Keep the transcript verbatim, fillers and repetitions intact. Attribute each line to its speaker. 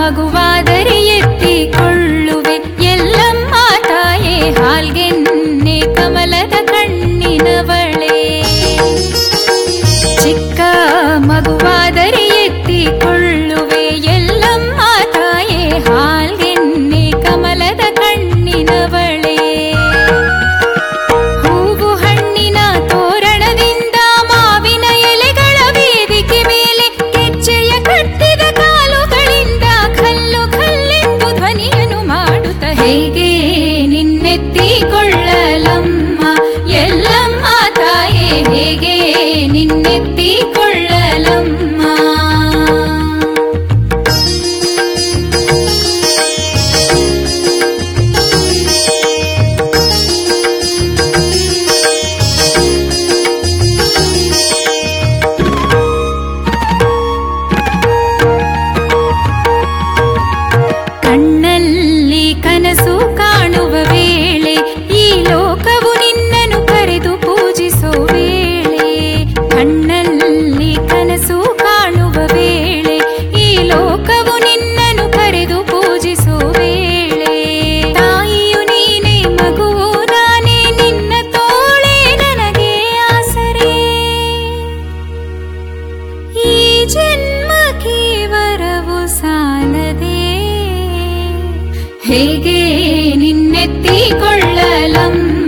Speaker 1: ಮಗುವಾದರೆ ಎತ್ತಿಕೊಳ್ಳುವೆ ಎಲ್ಲಮ್ಮ ತಾಯೇ ಹಾಲ್ಗೆನ್ನೆ ಕಮಲದ ಕಣ್ಣಿನವಳೆ. ಚಿಕ್ಕ ಮಗುವಾದರೆ ಎತ್ತಿಕೊಳ್ಳುವೆ ಎಲ್ಲಮ್ಮ ತಾಯೇ ಹಾಲ್ಗೆನ್ನೆ ಕಮಲದ ಕಣ್ಣಿನವಳೆ. ಹೂವು ಹಣ್ಣಿನ ತೋರಣದಿಂದ ಮಾವಿನ ಎಲೆಗಳ ವೇದಿಕೆ ಮೇಲೆ ಗೆಜ್ಜೆಯ ಕಟ್ಟಿದ ಕಾಲುಗಳಿಂದ ಕಲ್ಲು ಕಲ್ಲೆಂದು ಧ್ವನಿಯನ್ನು ಮಾಡುತ್ತ ಹೇಗೆ ನಿನ್ನೆತ್ತಿಕೊಳ್ಳಲಮ್ಮ ಎಲ್ಲಮ್ಮ ತಾಯೇ ಹೇಗೆ ನಿನ್ನೆತ್ತಿಕೊಳ್ಳಲಮ್ಮ. ಕಣ್ಣಲ್ಲಿ ಕನಸು ಕಾಣುವ ವೇಳೆ ಈ ಲೋಕವು ನಿನ್ನನ್ನು ಕರೆದು ಪೂಜಿಸೋ ವೇಳೆ. ಕಣ್ಣಲ್ಲಿ ಕನಸು ಕಾಣುವ ವೇಳೆ ಈ ಲೋಕವು ನಿನ್ನನ್ನು ಕರೆದು ಪೂಜಿಸೋ ವೇಳೆ. ತಾಯಿಯು ನೀನೆ ಮಗುವು ನಾನೇ ನಿನ್ನ ತೋಳೆ ನನಗೆ ಆಸರೆ. ಈ ಜನ್ಮಕ್ಕೆ ವರವು ಸಾಲದೆ ಹೇಗೆ ನಿನ್ನೆತ್ತಿಕೊಳ್ಳಲಮ್ಮ